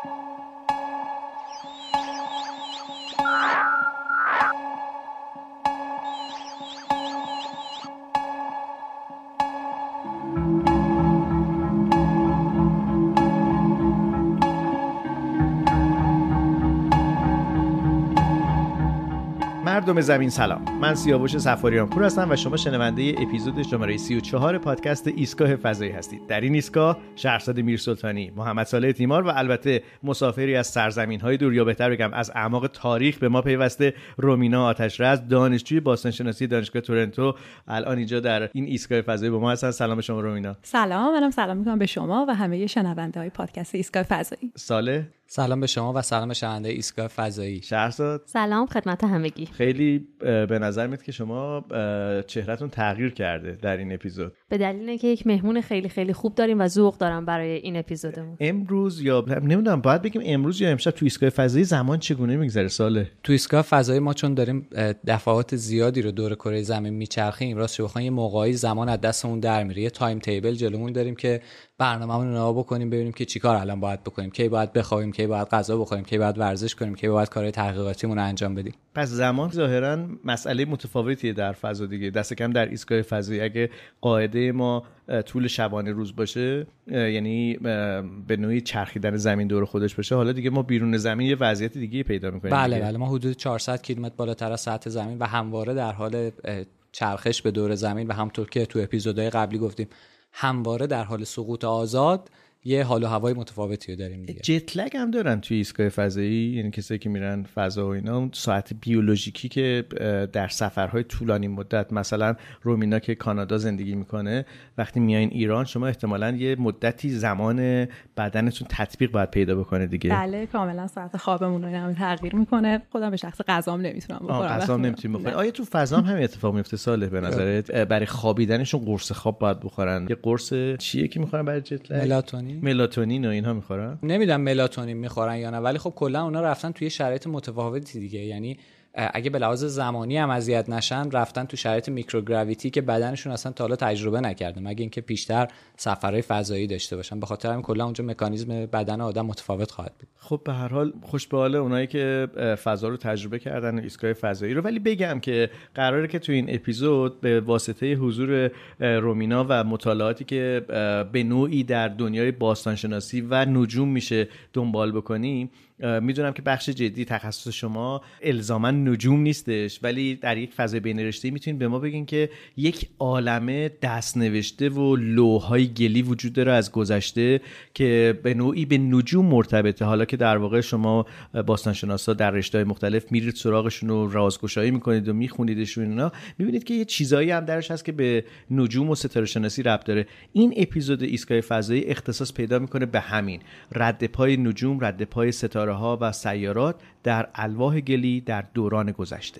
مردم زمین سلام، من سیاوش صفاریان پور هستم و شما شنونده اپیزود شماره 34 پادکست ایستگاه فضایی هستید. در این ایستگاه شهرزاد میرسلطانی، محمد صالح تیمار و البته مسافری از سرزمین‌های دور، یا بهتر بگم از اعماق تاریخ، به ما پیوسته رومینا آتشرز، دانشجوی باستانشناسی دانشگاه تورنتو، الان اینجا در این ایستگاه فضایی با ما هستن. سلام شما رومینا. سلام، منم سلام میکنم به شما و همه شنونده‌های پادکست ایستگاه فضایی. صالح سلام به شما و سلام به شنونده ایستگاه فضایی. شهرزاد سلام خدمت همگی. خیلی به نظر میاد که شما چهرهتون تغییر کرده در این اپیزود. به دلیل اینکه یک مهمون خیلی خیلی خوب داریم و ذوق دارم برای این اپیزودمون. امروز یا نمیدونم باید بگیم امروز یا امشب تو ایستگاه فضایی زمان چگونه میگذره ساله؟ تو ایستگاه فضایی ما چون داریم دفعات زیادی رو دور کره زمین میچرخیم، راستش بخوایم یه موقعی زمان از دستمون در میره. یه تایم تیبل جلومون داریم که برنامه‌مون رو نگاه بکنیم، ببینیم که چیکار الان باید بکنیم، کی باید بخوابیم، کی باید غذا بخوریم، کی باید ورزش کنیم، کی باید کارهای تحقیقاتیمون رو انجام بدیم. پس زمان ظاهراً مسئله متفاوتیه در فضا دیگه. دست کم در ایستگاه فضایی اگه قاعده ما طول شبانه روز باشه، یعنی به نوعی چرخیدن زمین دور خودش باشه، حالا دیگه ما بیرون زمین یه وضعیت دیگه پیدا می‌کنیم. بله ما حدود 400 کیلومتر بالاتر از سطح زمین و همواره در حال چرخش به دور زمین و همونطور که تو اپیزودهای قبلی گفتیم همواره در حال سقوط آزاد یه حال و هوای متفاوتی رو داریم دیگه. جت لگ هم دارن توی ایستگاه فضایی، یعنی کسایی که میرن فضا و اینا، اون ساعت بیولوژیکی که در سفرهای طولانی مدت، مثلا رومینا که کانادا زندگی میکنه، وقتی میایین ایران شما احتمالاً یه مدتی زمان بدنتون تطبیق باید پیدا بکنه دیگه. بله کاملا ساعت خوابمون رو هم تغییر میکنه. خودم به شخص غذام نمیتونم بخورم. غذام نمیتونی بخوری. آیا تو فضا هم همین اتفاق میفته ساله به نظرت؟ برای خوابیدنشون قرص خواب باید بخورن. یه قرص چیه که میخورن برای جت لگ؟ ملاتونین و اینها میخورن؟ نمیدونم ملاتونین میخورن یا نه، ولی خب کلا اونا رفتن توی شرایط متفاوتی دیگه. یعنی اگه به لحاظ زمانی هم اذیت نشن، رفتن تو شرایط میکروگراویتی که بدنشون اصلا تا حالا تجربه نکرده، مگه اینکه پیشتر سفرهای فضایی داشته باشن. به خاطر همین کلا اونجا مکانیزم بدن آدم متفاوت خواهد بود. خب به هر حال خوش به حال اونایی که فضا رو تجربه کردن، ایستگاه فضایی رو. ولی بگم که قراره که تو این اپیزود به واسطه حضور رومینا و مطالعاتی که به نوعی در دنیای باستانشناسی و نجوم میشه دنبال بکنیم، میدونم که بخش جدی تخصص شما الزاما نجوم نیستش، ولی در یک فضای بین رشته‌ای میتونید به ما بگین که یک عالمه دست نوشته و لوح‌های گلی وجود داره از گذشته که به نوعی به نجوم مرتبطه. حالا که در واقع شما باستانشناسا در رشته‌های مختلف میرید سراغشون و رازگشایی میکنید و میخونیدشون، اینا میبینید که یه چیزایی هم درش هست که به نجوم و ستاره شناسی ربط داره. این اپیزود ایستگاه فضایی اختصاص پیدا میکنه به همین رد پای نجوم، رد پای ستاره ها و سیارات در الواح گلی در دوران گذشته.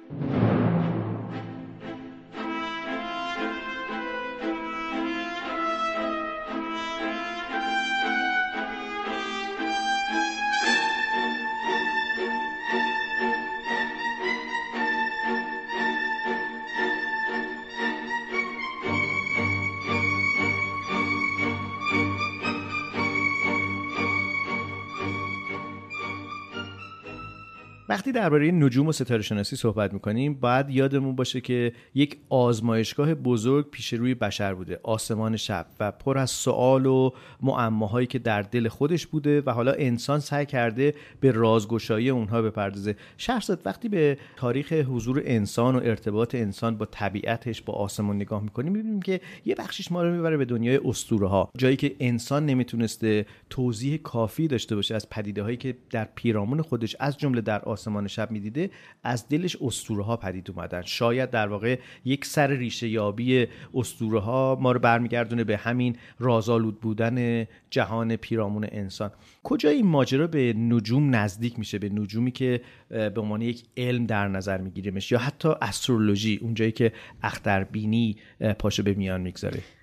وقتی درباره نجوم و ستاره شناسی صحبت میکنیم باید یادمون باشه که یک آزمایشگاه بزرگ پیش روی بشر بوده، آسمان شب، و پر از سوال و معماهایی که در دل خودش بوده و حالا انسان سعی کرده به رازگشایی اونها بپردازه. شهرزاد، وقتی به تاریخ حضور انسان و ارتباط انسان با طبیعتش، با آسمان نگاه میکنیم، میبینیم که یه بخشش ما رو میبره به دنیای اسطوره ها، جایی که انسان نمیتونسته توضیح کافی داشته باشه از پدیده هایی که در پیرامون خودش از جمله در آسمان شب میدیده. از دلش اسطوره ها پدید اومدن. شاید در واقع یک سر ریشه یابی اسطوره ها ما رو برمیگردونه به همین رازآلود بودن جهان پیرامون انسان. کجا این ماجرا به نجوم نزدیک میشه، به نجومی که به عنوان یک علم در نظر میگیریمش، یا حتی استرولوژی، اونجایی که اختربینی پاشو به میان میگذاره؟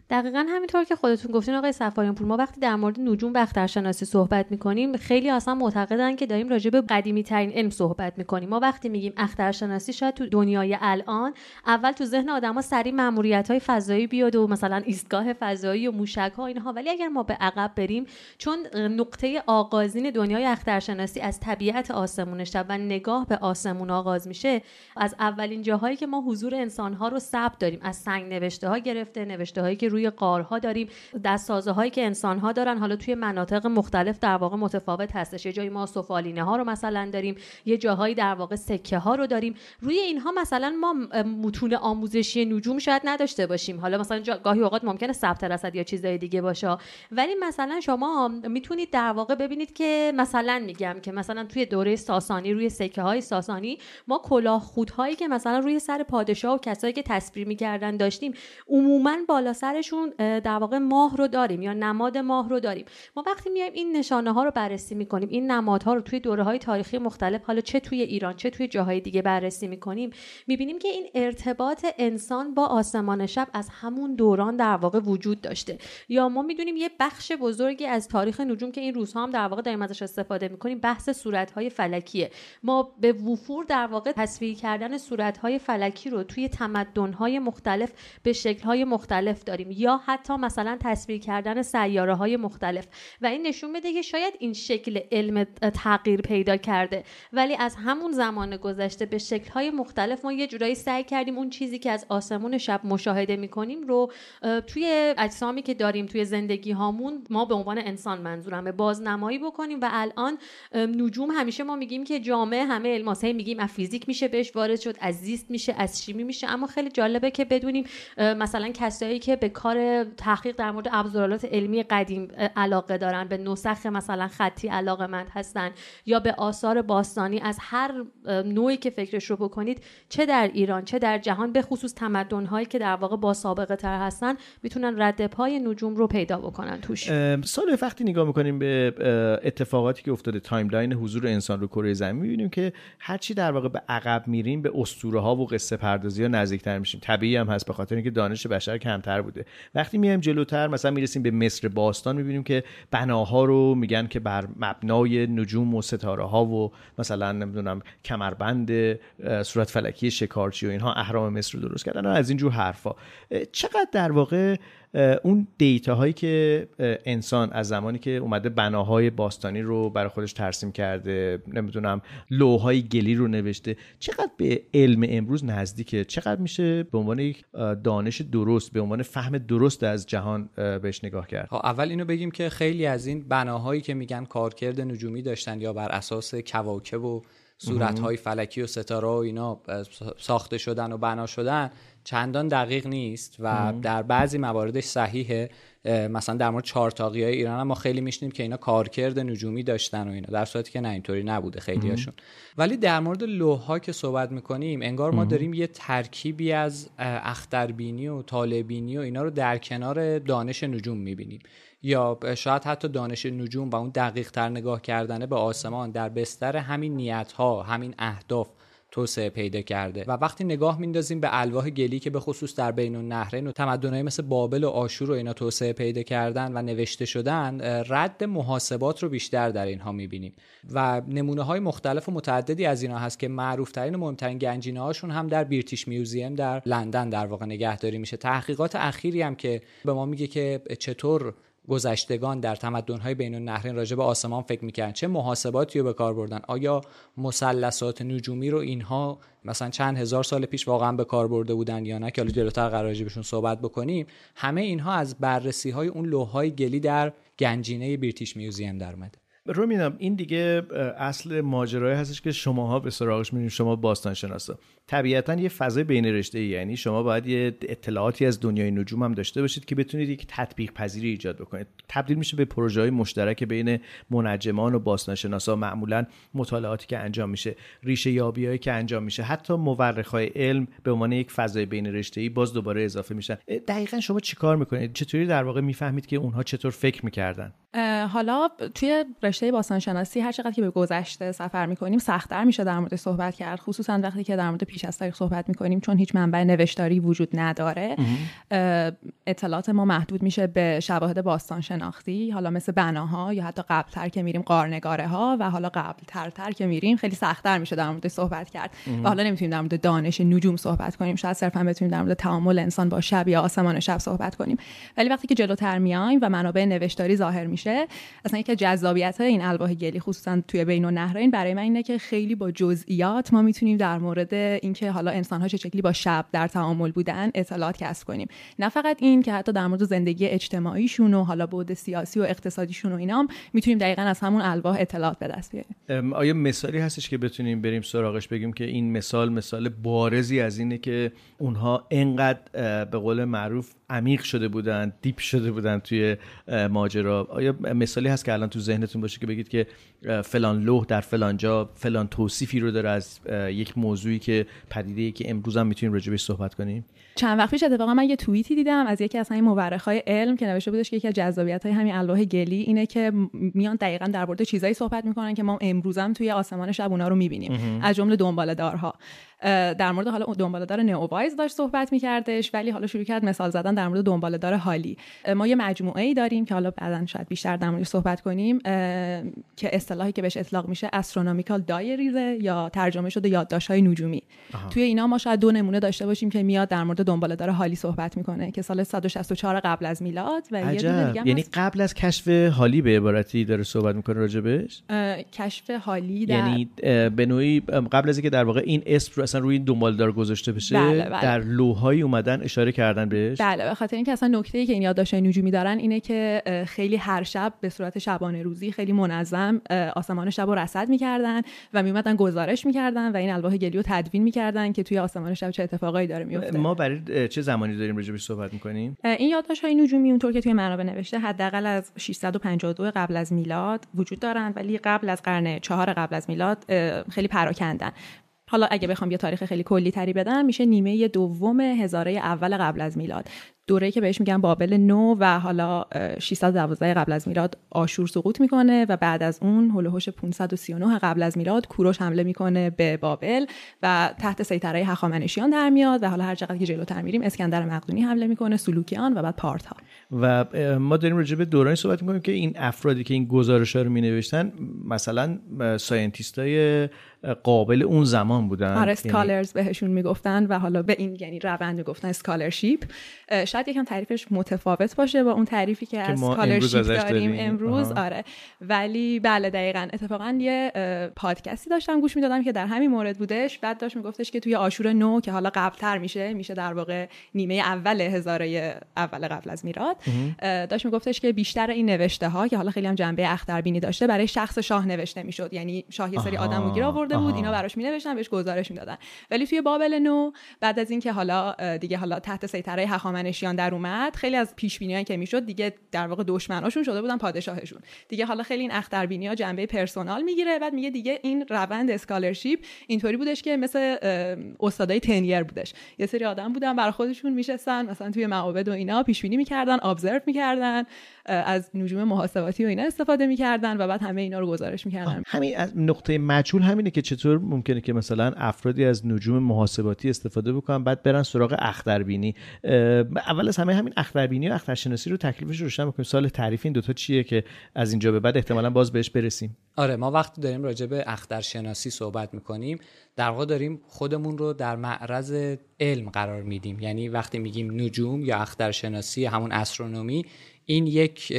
دقیقاً همینطور که خودتون گفتین آقای صفاریان پور، ما وقتی در مورد نجوم و اخترشناسی صحبت می‌کنیم خیلی اصلا معتقدن که داریم راجع به قدیمی‌ترین علم صحبت می‌کنیم. ما وقتی میگیم اخترشناسی شاید تو دنیای الان اول تو ذهن آدم‌ها سریع مأموریت‌های فضایی بیاد و مثلا ایستگاه فضایی و موشک‌ها اینها، ولی اگر ما به عقب بریم، چون نقطه آغازین دنیای اخترشناسی از طبیعت آسمون شب و نگاه به آسمون آغاز میشه، از اولین جاهایی که ما حضور انسان‌ها رو ثبت داریم، از سنگ نوشته‌ها گرفته، نوشته‌هایی که روی غارها داریم، دست‌سازه‌هایی که انسان‌ها دارن، حالا توی مناطق مختلف در واقع متفاوت هستش. یه جایی ما سفالینه‌ها رو مثلا داریم، یه جاهایی در واقع سکه‌ها رو داریم. روی اینها مثلا ما متون آموزشی نجوم شاید نداشته باشیم، حالا مثلا گاهی اوقات ممکنه ثبت رصد یا چیزای دیگه باشه، ولی مثلا شما میتونید در واقع ببینید که مثلا میگم که مثلا توی دوره ساسانی روی سکه‌های ساسانی ما کلاه خودهایی که مثلا روی سر پادشاه و کسایی که تصویر می‌کردن داشتیم، عموماً بالا سرشون در واقع ماه رو داریم یا نماد ماه رو داریم. ما وقتی میایم این نشانه‌ها رو بررسی می‌کنیم، این نمادها رو توی دوره‌های تاریخی مختلف، حالا چه توی ایران چه توی جاهای دیگه بررسی می‌کنیم، می‌بینیم که این ارتباط انسان با آسمان شب از همون دوران در واقع وجود داشته. یا ما می‌دونیم یه بخش بزرگی از تاریخ نجوم که این روزها هم در واقع داریم ازش استفاده می‌کنیم، بحث صورت‌های فلکیه. ما به وفور در واقع تصویر کردن صورت‌های فلکی رو توی تمدن‌های مختلف به شکل‌های مختلف داریم، یا حتی مثلا تصویر کردن سیاره‌های مختلف، و این نشون میده که شاید این شکل علم تغییر پیدا کرده، ولی از همون زمان گذشته به شکل‌های مختلف ما یه جورایی سعی کردیم اون چیزی که از آسمون شب مشاهده می‌کنیم رو توی اجسامی که داریم توی زندگی هامون، ما به عنوان انسان منظورمه، بازنمایی بکنیم. و الان نجوم همیشه ما میگیم که جامعه همه علم‌ها، میگیم از فیزیک میشه بهش وارد شد، از زیست میشه، از شیمی میشه، اما خیلی جالبه که بدونیم مثلا کسایی که به کار تحقیق در مورد ابزارالات علمی قدیم علاقه دارن، به نسخ مثلا خطی علاقه‌مند هستن، یا به آثار باستانی، از هر نوعی که فکرش رو بکنید، چه در ایران چه در جهان، به خصوص تمدن‌هایی که در واقع با سابقه تر هستن، میتونن رد پای نجوم رو پیدا بکنن توش. سال وقتی نگاه میکنیم به اتفاقاتی که افتاده، تایملاین حضور انسان رو کره زمین، میبینیم که هرچی در واقع به عقب میریم به اسطوره‌ها و قصه پردازی‌ها نزدیک‌تر میشیم. طبیعی هم هست، به خاطر اینکه دانش بشر کمتر بوده. وقتی میایم جلوتر، مثلا میرسیم به مصر باستان، میبینیم که بناها رو میگن که بر مبنای نجوم و ستاره‌ها و مثلا نمیدونم کمربند صورت فلکی شکارچی و اینها اهرام مصر رو درست کردن و از این جور حرفا. چقدر در واقع اون دیتاهایی که انسان از زمانی که اومده بناهای باستانی رو برای خودش ترسیم کرده، نمیدونم لوح‌های گلی رو نوشته، چقدر به علم امروز نزدیکه، چقدر میشه به عنوان یک دانش درست، به عنوان فهم درست از جهان بهش نگاه کرد؟ اول اینو بگیم که خیلی از این بناهایی که میگن کارکرد نجومی داشتن یا بر اساس کواکب و صورت‌های فلکی و ستاره و اینا ساخته شدن و بنا شدن، چندان دقیق نیست و در بعضی مواردش صحیحه. مثلا در مورد چهارتاقی‌های ایران هم ما خیلی میشنیم که اینا کارکرد نجومی داشتن و اینا، در صورتی که نه، اینطوری نبوده خیلیاشون. ولی در مورد لوح‌ها که صحبت می‌کنیم، انگار ما داریم یه ترکیبی از اختربینی و طالع‌بینی و اینا رو در کنار دانش نجوم می‌بینیم، یا شاید حتی دانش نجوم و اون دقیق‌تر نگاه کردن به آسمان در بستر همین نیت‌ها، همین اهداف توسعه پیدا کرده. و وقتی نگاه میندازیم به الواح گلی که به خصوص در بین النهرین و تمدن‌های مثل بابل و آشور و اینا توسعه پیدا کردن و نوشته شدن، رد محاسبات رو بیشتر در اینها میبینیم و نمونه‌های مختلف و متعددی از اینا هست که معروف‌ترین و مهمترین گنجینه‌هاشون هم در بریتیش میوزیم در لندن در واقع نگهداری میشه. تحقیقات اخیری هم که به ما میگه که چطور گذشتگان در تمدن‌های بین النهرین راجع به آسمان فکر می‌کردن، چه محاسباتی رو به کار بردن، آیا مثلثات نجومی رو اینها مثلا چند هزار سال پیش واقعا به کار برده بودن یا نه، که حالا جلوتر قراره راجع بهشون صحبت بکنیم. همه اینها از بررسی‌های اون لوح‌های گلی در گنجینه بریتیش میوزیم در اومده. رومینم، این دیگه اصل ماجرایی هستش که شماها به سراغش میرین، شما باستان شناسا. طبیعتاً یه فضای بین رشته‌ای، یعنی شما باید یه اطلاعاتی از دنیای نجوم هم داشته باشید که بتونید یک تطبیق پذیری ایجاد بکنید. تبدیل میشه به پروژه‌های مشترک بین منجمان و باستان شناسا. معمولاً مطالعاتی که انجام میشه، ریشه یابی‌هایی که انجام میشه، حتی مورخای علم به عنوان یک فضای بین رشته‌ای باز دوباره اضافه میشن. دقیقاً شما چیکار میکنید؟ چطوری در واقع میفهمید که اونها چطور فکر میکردن؟ حالا توی رشته باستانشناسی هر چقدر که به گذشته سفر می‌کنیم سخت‌تر میشه در مورد صحبت کرد، خصوصا وقتی که در مورد پیش از تاریخ صحبت می‌کنیم، چون هیچ منبع نوشتاری وجود نداره. اطلاعات ما محدود میشه به شواهد باستان شناختی، حالا مثل بناها، یا حتی قبل‌تر که میریم غارنگاره‌ها، و حالا قبل‌تر که میریم خیلی سخت‌تر میشه در مورد صحبت کرد. و حالا نمیتونیم در مورد دانش نجوم صحبت کنیم، شاید صرفا بتونیم در مورد تعامل انسان با شب یا آسمان شب صحبت کنیم. ولی وقتی که جلوتر میایم و منابع نوشتاری ظاهر میشه، اصلا یکی از جذابیت‌های این الواح گلی خصوصا توی بین النهرین برای من اینه که خیلی با جزئیات ما میتونیم در مورد اینکه حالا انسان‌ها چه شکلی با شب در تعامل بودن اطلاعات کسب کنیم. نه فقط این که حتی در مورد زندگی اجتماعیشون و حالا بعد سیاسی و اقتصادیشون و اینام میتونیم دقیقاً از همون الواح اطلاعات به دست بیاریم. آیا مثالی هستش که بتونیم بریم سراغش بگیم که این مثال بارزی از اینه که اونها انقدر به قول معروف عمیق شده بودن، دیپ شده بودن توی ماجرا؟ آیا مثالی هست که الان تو ذهنتون باشه که بگید که فلان لوح در فلان جا فلان توصیفی رو داره از یک موضوعی که پدیده‌ای که امروز هم میتونیم راجع بهش صحبت کنیم؟ چند وقت پیش اتفاقا من یه توییتی دیدم از یکی از همین مورخای علم که نوشته بودش که یکی از جذابیت‌های همین الواح گلی اینه که میان دقیقاً در مورد چیزایی صحبت میکنن که ما امروز هم توی آسمان شب اونا رو میبینیم، از جمله دنباله‌دارها. در مورد حالا دنباله‌دار نئووایز داشت صحبت می‌کردش، ولی حالا شروع کرد مثال زدن در مورد دنباله‌دار حالی. ما یه مجموعه‌ای داریم که حالا بعداً شاید بیشتر در موردش صحبت کنیم که اصطلاحی که بهش اطلاق میشه استرونومیکال دایریز یا ترجمه شده یادداشت‌های نجومی. توی اینا ما شاید 2 نمونه داشته باشیم که میاد در مورد دنباله‌دار حالی صحبت میکنه که سال 164 قبل از میلاد و یه دونه دیگه یعنی قبل از کشف حالی به عبارتی داره صحبت میکنه راجبش. کشف حالی یعنی به نوعی قبل از اینکه در واقع این اسم رو اصلا روی این دنباله‌دار گذاشته بشه، بله. در لوح‌هایی اومدن اشاره کردن بهش. بله، به خاطر اینکه اصلا نکته‌ای که این یادداشت‌های نجومی دارن اینه که خیلی هر شب به صورت شبانه روزی خیلی منظم آسمان شب رو رصد می‌کردن و میومدن گزارش می‌کردن و این الواح گلی رو تدوین می‌کردن که توی آسمان شب چه اتفاقایی داره میفته. ما برای چه زمانی داریم راجع بهش صحبت می‌کنیم؟ این یادداشت‌های نجومی اونطور که توی منابع نوشته حداقل از 652 قبل از میلاد وجود دارن، ولی قبل از قرن 4 قبل از میلاد خیلی پراکندن. حالا اگه بخوام یه تاریخ خیلی کلی تری بدم، میشه نیمه دوم هزاره اول قبل از میلاد، دوره‌ای که بهش میگن بابل نو، و حالا 612 قبل از میلاد آشور سقوط میکنه و بعد از اون هولوحش 539 قبل از میلاد کوروش حمله میکنه به بابل و تحت سیطره هخامنشیان در میاد و حالا هر چقدر که جلوتر میریم اسکندر مقدونی حمله میکنه، سلوکیان و بعد پارت‌ها. و ما داریم راجع به دورانی صحبت میکنیم که این افرادی که این گزارش‌ها رو مینوشتن مثلا ساینتیستای قابل اون زمان بودن، آره اسکالرز بهشون میگفتن و حالا به این یعنی روند میگفتن اسکالرشیپ. شاید یکم تعریفش متفاوت باشه با اون تعریفی که از اسکالرشیپ داریم امروز. آره ولی بله دقیقاً. اتفاقا یه پادکستی داشتم گوش میدادم که در همین مورد بودش، بعد داشت میگفتش که توی آشور نو که حالا قبل‌تر میشه در واقع نیمه اول هزاره اول قبل از میلاد، داشت میگفتش که بیشتر این نوشته ها که حالا خیلی هم جنبه اختربینی داشته برای شخص شاه نوشته میشد، یعنی شاه یه سری آدمو گیر آورده بود، اینا براش مینوشتن، بهش گزارش میدادن. ولی توی بابل نو بعد از اینکه حالا دیگه حالا تحت سیطره هخامنشیان در اومد، خیلی از پیش بینیایی که میشد دیگه در واقع دشمناشون شده بودن پادشاهشون. دیگه حالا خیلی این اختربینی‌ها جنبه پرسونال میگیره. بعد میگه دیگه این روند اسکالرشیپ اینطوری بودش که مثل استادای تنیر بودش، یه سری آدم بودن برای خودشون میشستن مثلا توی معابد و اینا پیش بینی میکردن، ابزرو میکردن، از نجوم محاسباتی و اینا استفاده میکردن و بعد همه اینا رو گزارش میکردن. همین از نقطه مجهول همینه که چطور ممکنه که مثلا افرادی از نجوم محاسباتی استفاده بکنن بعد برن سراغ اختربینی. اول از همه همین اختربینی و اخترشناسی رو تکلیفش روشن بکنیم. سوال تعریف این دوتا چیه که از اینجا به بعد احتمالاً باز بهش برسیم. آره ما وقتی داریم راجع به اخترشناسی صحبت میکنیم در واقع داریم خودمون رو در معرض علم قرار میدیم. یعنی وقتی میگیم نجوم یا اخترشناسی، همون استرونومی، این یک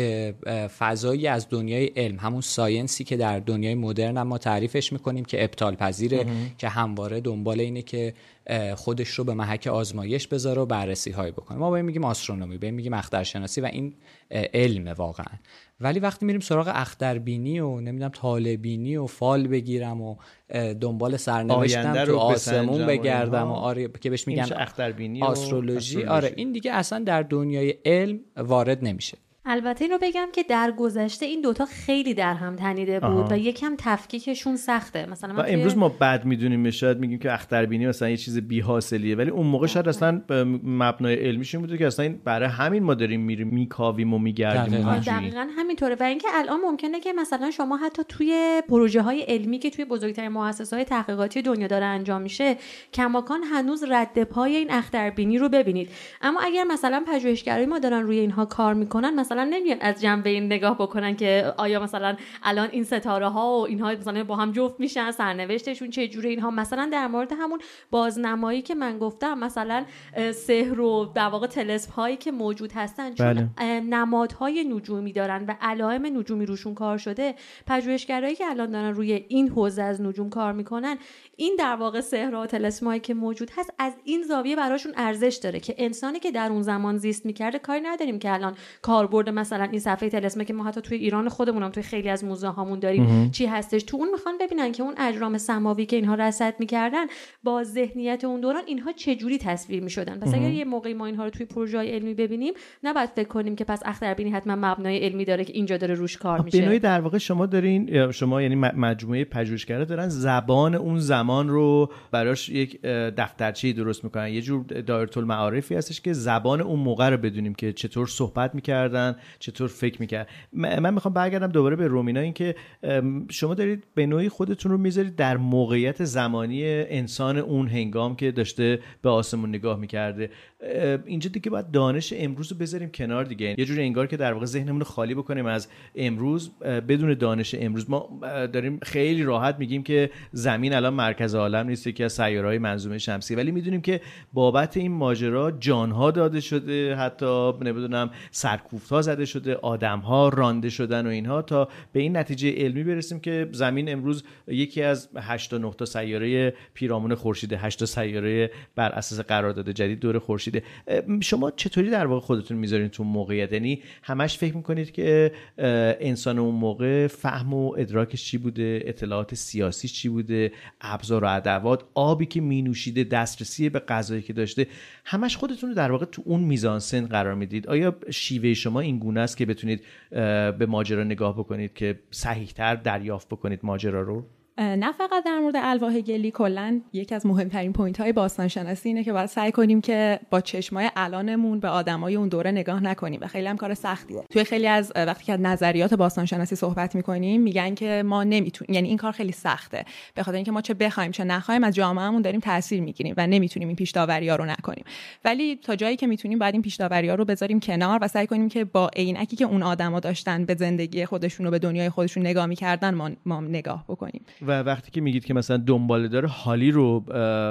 فضایی از دنیای علم، همون ساینسی که در دنیای مدرن ما تعریفش میکنیم که ابطال پذیره، که همواره دنبال اینه که خودش رو به محک آزمایش بذاره و بررسی های بکنه. ما باید میگیم آسترونومی، باید میگیم اخترشناسی و این علم واقعا. ولی وقتی میریم سراغ اختربینی و نمیدونم طالع‌بینی و فال بگیرم و دنبال سرنوشتم تو آسمون بگردم و آره که بهش میگن اختربینی آسترولوژی، آره این دیگه اصلا در دنیای علم وارد نمیشه. البته اینو بگم که در گذشته این دوتا خیلی در هم تنیده بود و یکم تفکیکشون سخته. مثلا و امروز ما بد میدونیم، شاید میگیم که اختربینی مثلا یه چیز بی حاصلیه، ولی اون موقع شاید اصلا مبنای علمیش این بوده که اصلا برای همین ما داریم میریم میکاویم و میگردیم. دقیقاً همینطوره. و اینکه الان ممکنه که مثلا شما حتی توی پروژه های علمی که توی بزرگترین مؤسسه‌های تحقیقاتی دنیا داره انجام میشه کماکان هنوز رد پای این اختربینی رو ببینید. اما اگر مثلا پژوهشگرای ما دارن روی اینها کار میکنن، مثلا نمیان از جنبه این نگاه بکنن که آیا مثلا الان این ستاره ها و اینها مثلا با هم جفت میشن، سرنوشتشون چه جوره. اینها مثلا در مورد همون بازنمایی که من گفتم، مثلا سحر و در واقع طلسم هایی که موجود هستن چون نمادهای نجومی دارن و علائم نجومی روشون کار شده، پژوهشگرایی که الان دارن روی این حوزه از نجوم کار میکنن، این در واقع سحر و طلسم هایی که موجود هست از این زاویه براشون ارزش داره که انسانی که در اون زمان زیست میکرده، کاری نداریم که الان کاربرد مثلا این صفحه طلسمه که ما حتی توی ایران خودمونم توی خیلی از موزه هامون داریم چی هستش، تو اون میخوان ببینن که اون اجرام سماوی که اینها رصد میکردن با ذهنیت اون دوران اینها چه جوری تصویر میشدن. پس اگر یه موقعی ما اینها رو توی پروژه‌های علمی ببینیم، نباید فکر کنیم که پس اختربینی حتما مبنای علمی داره که اینجا داره روش کار میشه. بنوعی در واقع شما یعنی مجموعه پژوهشگرا دارن زبان اون زمان رو براش یک دفترچه‌ای درست میکنن، یه جور دایره‌المعارفی هستش که زبان اون موقع رو بدونیم که چطور صحبت میکردن، چطور فکر میکرد. من میخوام برگردم دوباره به رومینا، این که شما دارید به نوعی خودتون رو میذارید در موقعیت زمانی انسان اون هنگام که داشته به آسمون نگاه میکرده. اینجا دیگه باید دانش امروز رو بذاریم کنار دیگه، یه جوری انگار که در واقع ذهنمون رو خالی بکنیم از امروز بدون دانش امروز. ما داریم خیلی راحت میگیم که زمین الان مرکز عالم نیست، یکی از سیاره‌های منظومه شمسی، ولی میدونیم که بابت این ماجرا جانها داده شده، حتی نمیدونم سرکوفت‌ها زده شده، آدم‌ها رانده شدن و اینها، تا به این نتیجه علمی برسیم که زمین امروز یکی از 8 تا 9 تا سیاره پیرامون خورشید، 8 تا سیاره بر اساس قرارداد جدید دور خورشید. شما چطوری در واقع خودتون میذارین تو موقعیت؟ یعنی همش فکر میکنید که انسان اون موقع فهم و ادراکش چی بوده، اطلاعات سیاسی چی بوده، ابزار و ادوات، آبی که مینوشیده، دسترسی به غذایی که داشته، همش خودتون رو در واقع تو اون میزانسن قرار میدید؟ آیا شیوه شما این گونه است که بتونید به ماجرا نگاه بکنید که صحیح‌تر دریافت بکنید ماجرا رو؟ نه فقط در مورد الواح گلی، کلا یکی از مهمترین پوینت‌های باستانشناسی اینه که باید سعی کنیم که با چشمای الانمون به آدمای اون دوره نگاه نکنیم و خیلی هم کار سختیه. توی خیلی از وقتی که نظریات باستانشناسی صحبت می‌کنیم میگن که ما نمیتونیم، یعنی این کار خیلی سخته به خاطر اینکه ما چه بخوایم چه نخوایم از جامعهمون داریم تاثیر می‌گیریم و نمیتونیم این پیش‌داوری‌ها رو نکنیم. ولی تا جایی که میتونیم باید این پیش‌داوری‌ها رو بذاریم کنار و سعی کنیم که با عینکی که اون آدما داشتن به زندگی خودشون و به دنیای خودشون نگاه می‌کردن ما نگاه بکنیم. و وقتی که میگید که مثلا دنباله‌دار حالی رو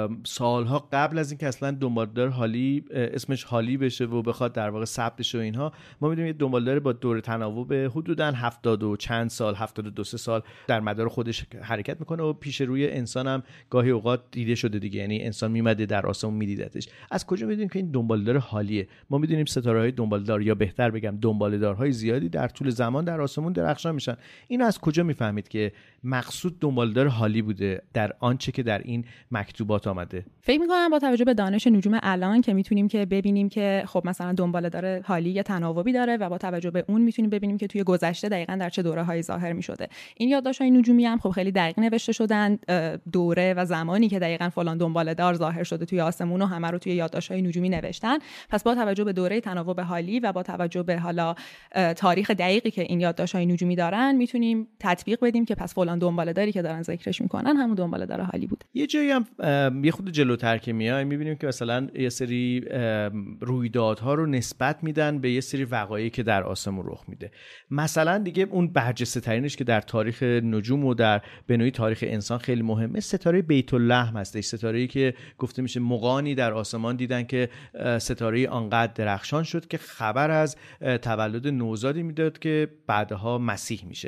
سالها قبل از اینکه اصلا دنباله‌دار حالی اسمش حالی بشه و بخواد در واقع ثبت شه و اینها، ما میدونیم یه دنباله‌دار با دوره تناوب حدوداً 70 و چند سال، 72 سال در مدار خودش حرکت میکنه و پیش روی انسان هم گاهی اوقات دیده شده دیگه، یعنی انسان میمده در آسمون میدیدتش. از کجا میدونیم که این دنباله‌دار حالیه؟ ما میدونیم ستاره‌های دنباله‌دار، یا بهتر بگم دنباله‌دارهای زیادی در طول زمان در آسمون درخشان میشن. اینو از کجا میفهمید که مقصود دنباله‌دار حالی بوده در آنچه که در این مکتوبات آمده؟ فکر می‌کنم با توجه به دانش نجوم الان که میتونیم که ببینیم که خب مثلا دنباله‌دار حالی یا تناوبی داره و با توجه به اون میتونیم ببینیم که توی گذشته دقیقاً در چه دوره‌هایی ظاهر می‌شده. این یادداشت‌های نجومی هم خب خیلی دقیق نوشته شدن، دوره و زمانی که دقیقاً فلان دنباله‌دار ظاهر شده توی آسمون و همه رو توی یادداشت‌های نجومی نوشتن. پس با توجه به دوره تناوب حالی و با توجه به حالا تاریخ دقیقی که این یادداشت‌های نجومی دارن میتونیم تطبیق بدیم که پس فلان دنباله‌داری که دارن ذکرش میکنن همون دنباله‌دار حالی بود. یه جایی هم یه خود جلوتر که میایم میبینیم که مثلا یه سری رویدادها رو نسبت میدن به یه سری وقایعی که در آسمون رخ میده. مثلا دیگه اون برجسته ترینش که در تاریخ نجوم و در بنوی تاریخ انسان خیلی مهمه، ستاره بیت اللحم هستش. ستاره‌ای که گفته میشه مغانی در آسمان دیدن که ستاره آنقدر درخشان شد که خبر از تولد نوزادی میداد که بعدها مسیح میشه.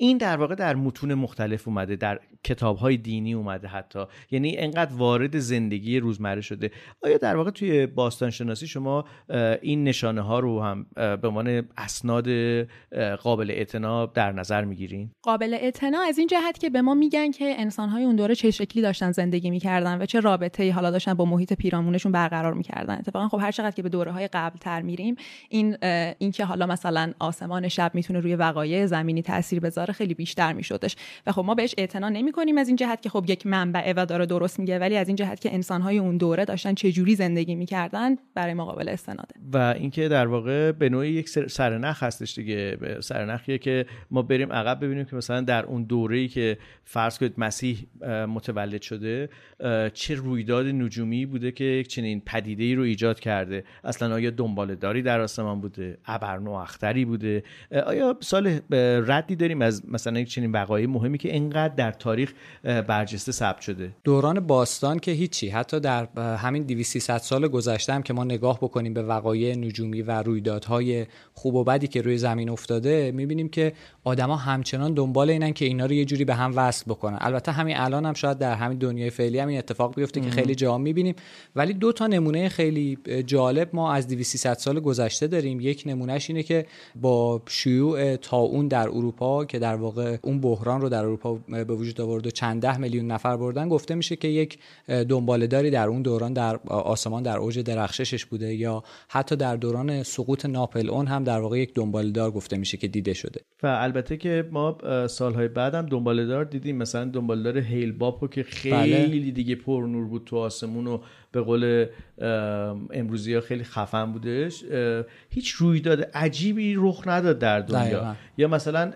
این در واقع در متون مختلف اومده، در کتاب‌های دینی اومده حتی، یعنی انقدر وارد زندگی روزمره شده. آیا در واقع توی باستانشناسی شما این نشانه ها رو هم به عنوان اسناد قابل اعتنا در نظر میگیرین؟ قابل اعتنا از این جهت که به ما میگن که انسان‌های اون دوره چه شکلی داشتن زندگی می‌کردن و چه رابطه‌ای حالا داشتن با محیط پیرامونشون برقرار می‌کردن. اتفاقا خب هر چقدر که به دوره‌های قبل‌تر میریم، این که حالا مثلا آسمان شب میتونه روی وقایع زمینی تاثیر بذاره خیلی بیشتر میشدش و خب ما بهش اعتنا نمی‌کنیم از این جهت که خب یک منبعه و داره درست میگه، ولی از این جهت که انسان‌های اون دوره داشتن چه جوری زندگی می‌کردن برای ما قابل استناده. و اینکه در واقع به نوعی یک سرنخ هستش دیگه، سرنخیه که ما بریم عقب ببینیم که مثلا در اون دوره‌ای که فرض کنید مسیح متولد شده چه رویداد نجومی بوده که یک چنین پدیده‌ای رو ایجاد کرده. اصلا آیا دنباله‌داری در آسمان بوده، ابرنواختری بوده، آیا سال ردی داریم از مثلا یک چنین وقایع مهمی که اینقدر در تاریخ برجسته ثبت شده؟ دوران باستان که هیچی، حتی در همین 200-300 سال گذشته هم که ما نگاه بکنیم به وقایع نجومی و رویدادهای خوب و بدی که روی زمین افتاده، می‌بینیم که آدما همچنان دنبال اینن که اینا رو یه جوری به هم وصل بکنن. البته همین الان هم شاید در همین دنیای فعلی هم این اتفاق بیفته که خیلی جا می‌بینیم، ولی دو تا نمونه خیلی جالب ما از 200-300 سال گذشته داریم. یک نمونهش اینه که با شیوع طاعون در اروپا که در واقع اون بحران رو در اروپا به وجود آورد و چند ده میلیون نفر بردن، گفته میشه که یک دنباله‌داری در اون دوران در آسمان در اوج درخششش بوده، یا حتی در دوران سقوط ناپلئون هم در واقع یک دنباله‌دار گفته میشه که دیده شده. و البته که ما سالهای بعد هم دنباله‌دار دیدیم، مثلا دنباله‌دار هیل باپو که خیلی دیگه پر نور بود تو آسمون و به قول امروزی ها خیلی خفن بودش، هیچ رویداد عجیبی رخ نداد در دنیا. یا مثلا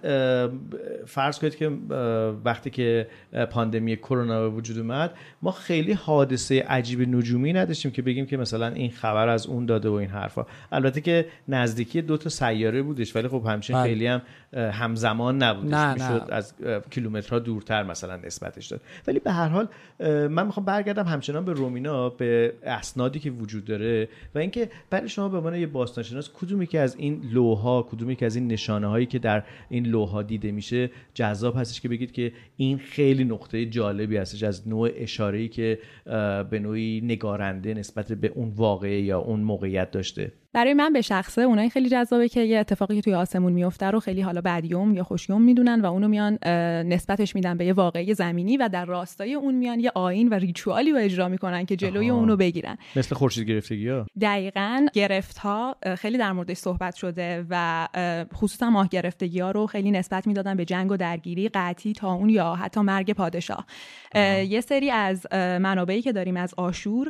فرض کنید که وقتی که پاندمی کرونا به وجود اومد ما خیلی حادثه عجیب نجومی نداشتیم که بگیم که مثلا این خبر از اون داده و این حرفا. البته که نزدیکی 2 تا سیاره بودش، ولی خب همچنین خیلی هم همزمان نبودش، میشد از کیلومترها دورتر مثلا نسبتش داد. ولی به هر حال من میخوام برگردم همچنان به رومینا، به اسنادی که وجود داره و اینکه برای شما به عنوان یه باستانشناس کدومی که از این لوح‌ها، کدومی که از این نشانه‌هایی که در این لوح‌ها دیده میشه جذاب هستش که بگید که این خیلی نقطه جالبی هستش از نوع اشاره‌ای که به نوعی نگارنده نسبت به اون واقعه یا اون موقعیت داشته؟ برای من به شخصه اونایی خیلی جذابه که یه اتفاقی که توی آسمون میفته رو خیلی حالا بدیوم یا خوشیوم میدونن و اونو میان نسبتش میدن به یه واقعه زمینی و در راستای اون میان یه آیین و ریچوالی رو اجرا میکنن که جلوی اونو بگیرن. مثل خورشید گرفتگی‌ها. دقیقاً گرفت‌ها خیلی در موردش صحبت شده و خصوصا ماه گرفتگی‌ها رو خیلی نسبت میدادن به جنگ و درگیری قحطی، طاعون یا حتی مرگ پادشاه. یه سری از منابعی که داریم از آشور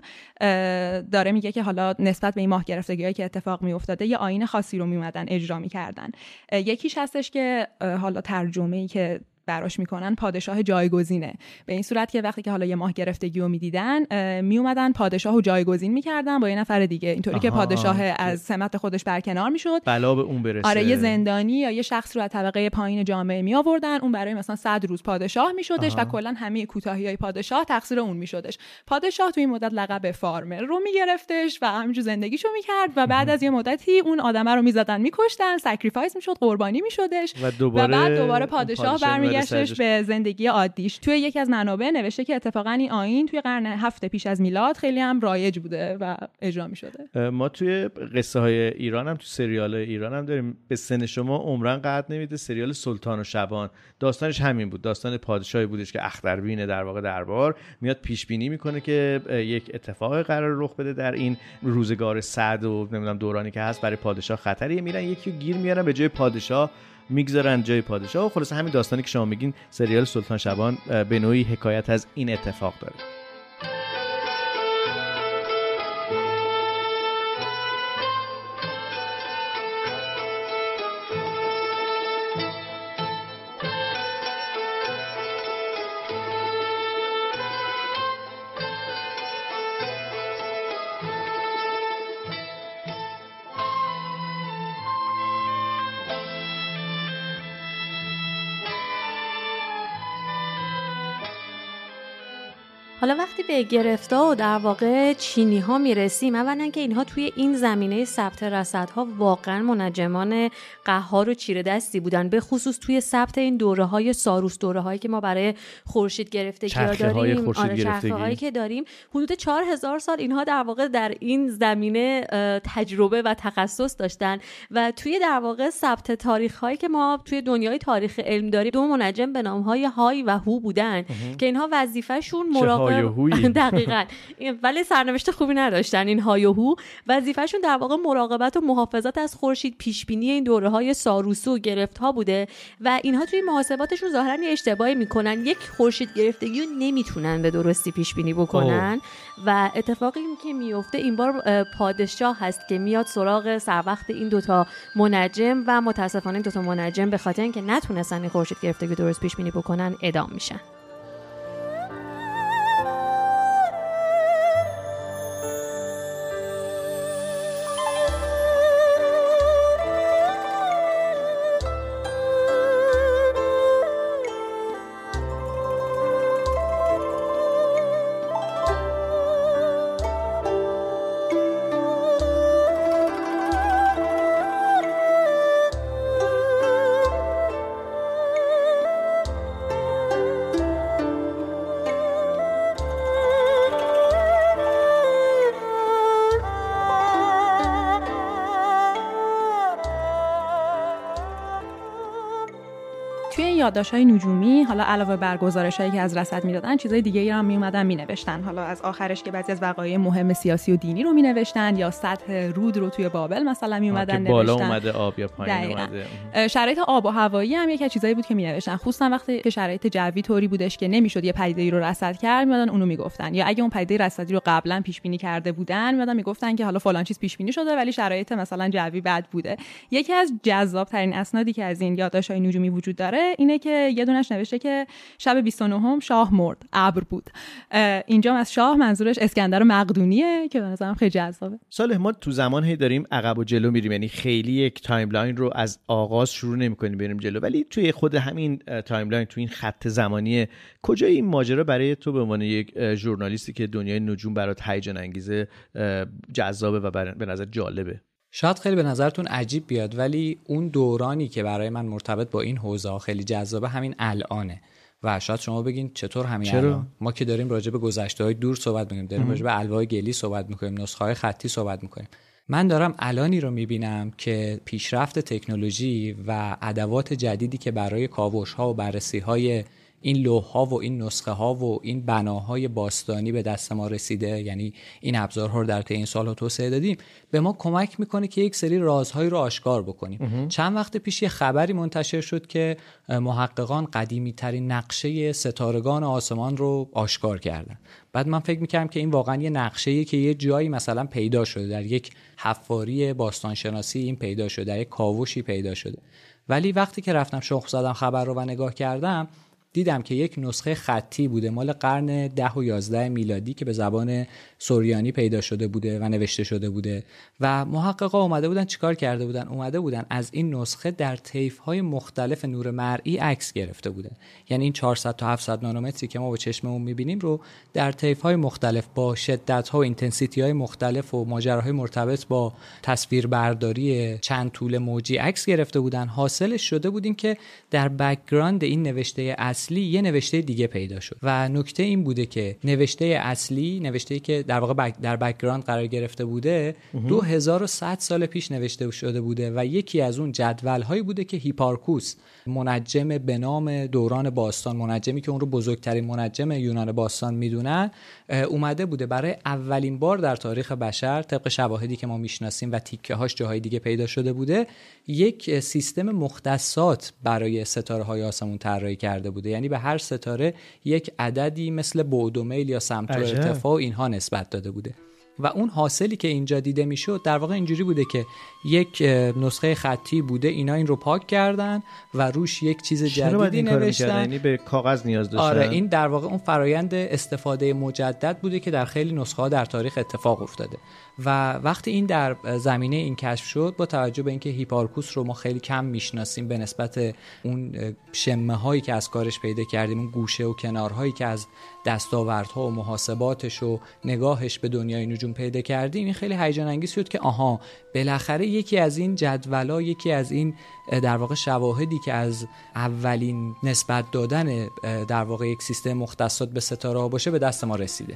داره میگه که حالا نسبت به این ماه گرفتگی‌هایی که اتفاق میافتاده یه آیین خاصی رو میومدن اجرا میکردن. یکیش هستش که حالا ترجمه‌ای که براش میکنن پادشاه جایگزینه، به این صورت که وقتی که حالا یه ماه گرفتگی رو میدیدن میومدن پادشاهو جایگزین میکردن با یه نفر دیگه، اینطوری که پادشاه از سمت خودش برکنار میشد، بلا به اون برسه. آره، یه زندانی یا یه شخص رو از طبقه پایین جامعه می آوردن، اون برای مثلا 100 روز پادشاه میشدش و کلا همه کوتاهی‌های پادشاه تقصیر اون میشدش. پادشاه تو این مدت لقب فارمر رو میگرفتش و همینجور زندگیشو میکرد و بعد از یه مدتی اون آدمه رو میزدن میکشتن، ساکریفایس میشد، قربانی میشدش و بعد دوباره پادشاه برمیگشتش به زندگی عادیش. توی یکی از منابع نوشته که اتفاقا این آیین توی قرن 7 پیش از میلاد خیلی هم رایج بوده و اجرا میشده. ما توی قصه های ایران هم، تو سریال ایران هم داریم. به سن شما عمرن قد نمیده. سریال سلطان و شبان داستانش همین بود، داستان پادشاهی بودش که اختربین در واقع دربار میاد پیش بینی میکنه که یک اتفاق قرار رخ بده در این روزگار سعد و نمیدونم دورانی که هست، برای پادشاه خطریه، میرن یکی رو گیر میارن به جای پادشاه میگذارن جای پادشاه و خلاص همین داستانی که شما میگین سریال سلطان شبان به نوعی حکایت از این اتفاق داره. حالا وقتی به گرفتا و در واقع چینی ها میرسیم، اولا که اینها توی این زمینه ثبت رصدها واقعا منجمان قهار و چیره دستی بودن، به خصوص توی ثبت این دوره های ساروس، دوره هایی که ما برای خورشید گرفتگی داریم، چرخه هایی که داریم، حدود 4000 سال اینها در واقع در این زمینه تجربه و تخصص داشتن و توی در واقع ثبت تاریخ هایی که ما توی دنیای تاریخ علم داریم، دو منجم به نام های های و هو بودن که اینها وظیفه‌شون دقیقاً ولی سرنوشت خوبی نداشتن. این های و هو وظیفه‌شون در واقع مراقبت و محافظت از خورشید، پیشبینی این دوره‌های ساروسو و گرفت‌ها بوده و اینها توی محاسباتشون ظاهراً یه اشتباهی میکنن، یک خورشید گرفتگی رو نمیتونن به درستی پیشبینی بکنن و اتفاقی که میفته این بار پادشاه هست که میاد سراغ سر وقت این دوتا منجم و متاسفانه این دوتا منجم به خاطر اینکه نتونستن این خورشید گرفتگی درست پیشبینی بکنن اعدام میشن. یادداشت‌های نجومی حالا علاوه بر گزارش‌هایی که از رصد می‌دادن، چیزای دیگه‌ای هم میومدن مینوشتن. حالا از آخرش که بعضی از وقایع مهم سیاسی و دینی رو مینوشتن یا سطح رود رو توی بابل مثلا میومدن نوشتن. بالا اومده آب یا پایین اومده. شرایط آب و هوایی هم یکی از چیزایی بود که مینوشتن، خصوصا وقتی که شرایط جوی طوری بودش که نمیشد یه پدیده‌ای رو رصد کرد، میادن اونو میگفتن. یا اگه اون پدیده رصدی رو قبلا پیش بینی کرده بودن، میادن میگفتن که حالا فلان چیز پیش بینی شده ولی شرایط مثلا جوی بد بوده. یکی از جذاب‌ترین اسنادی که از این یادداشت‌های نجومی وجود داره اینه که یه دونش نوشته که شب 29 شاه مرد، ابر بود. اینجا از شاه منظورش اسکندر مقدونیه که به نظرم خیلی جذابه. صالح، ما تو زمان هی داریم عقب و جلو میریم، یعنی خیلی یک تایملاین رو از آغاز شروع نمی‌کنیم بریم جلو، ولی توی خود همین تایملاین، تو این خط زمانی، کجای این ماجرا برای تو به عنوان یک ژورنالیستی که دنیای نجوم برات هیجان انگیزه، جذابه و به نظر جالبه؟ شاید خیلی به نظرتون عجیب بیاد ولی اون دورانی که برای من مرتبط با این حوزه خیلی جذابه همین الانه. و شاید شما بگین چطور همین الان؟ ما که داریم راجع به گذشته‌های دور صحبت می‌کنیم، داریم راجع به الواح گلی صحبت می‌کنیم، نسخه‌های خطی صحبت می‌کنیم. من دارم الانی رو می‌بینم که پیشرفت تکنولوژی و ادوات جدیدی که برای کاوش‌ها و بررسی‌های این لوح‌ها و این نسخه‌ها و این بناهای باستانی به دست ما رسیده، یعنی این ابزارها رو در طی این سال‌ها توسعه دادیم، به ما کمک میکنه که یک سری رازهایی رو آشکار بکنیم. چند وقت پیش یه خبری منتشر شد که محققان قدیمی‌ترین نقشه ستارگان آسمان رو آشکار کردن. بعد من فکر می‌کردم که این واقعا یه نقشه‌ایه که یه جایی مثلا پیدا شده، در یک حفاری باستانشناسی این پیدا شده، در یک کاوشی پیدا شده. ولی وقتی که رفتم شخ زدم خبر رو و نگاه کردم، دیدم که یک نسخه خطی بوده مال قرن 10 و 11 میلادی که به زبان سوریانی پیدا شده بوده و نوشته شده بوده و محققا اومده بودن چیکار کرده بودن؟ اومده بودن از این نسخه در طیف‌های مختلف نور مرئی عکس گرفته بودن. یعنی این 400 تا 700 نانومتری که ما با چشممون می‌بینیم رو در طیف‌های مختلف با شدت‌ها و اینتنسیتی‌های مختلف و ماجراهای مرتبط با تصویربرداری چند طول موجی عکس گرفته بودن. حاصلش شده بود این که در بک‌گراند این نوشته اصلی یه نوشته دیگه پیدا شد و نکته این بوده که نوشته اصلی، نوشته‌ای که در واقع در بک‌گراند قرار گرفته بوده 2100 سال پیش نوشته شده بوده و یکی از اون جدول‌هایی بوده که هیپارکوس، منجم به نام دوران باستان، منجمی که اون رو بزرگترین منجم یونان باستان میدونن، اومده بوده برای اولین بار در تاریخ بشر طبق شواهدی که ما میشناسیم و تیکه‌هاش جاهای دیگه پیدا شده بوده، یک سیستم مختصات برای ستاره‌های آسمون طراحی کرده بوده. یعنی به هر ستاره یک عددی مثل بعد و میل یا سمت و ارتفاع اینها نسبت داده بوده. و اون حاصلی که اینجا دیده میشد در واقع اینجوری بوده که یک نسخه خطی بوده، اینا این رو پاک کردن و روش یک چیز جدیدی نوشتن. یعنی به کاغذ نیاز داشتن. آره، این در واقع اون فرایند استفاده مجدد بوده که در خیلی نسخه ها در تاریخ اتفاق افتاده و وقتی این در زمینه این کشف شد، با توجه به اینکه هیپارکوس رو ما خیلی کم میشناسیم به نسبت اون شمه هایی که از کارش پیدا کردیم، اون گوشه و کنارهایی که از دستاوردها و محاسباتش و نگاهش به دنیای نجوم پیدا کردیم، این خیلی هیجان انگیز شد که آها بالاخره یکی از این جدولا، یکی از این در واقع شواهدی که از اولین نسبت دادن در واقع یک سیستم مختصات به ستاره ها باشه به دست ما رسیده.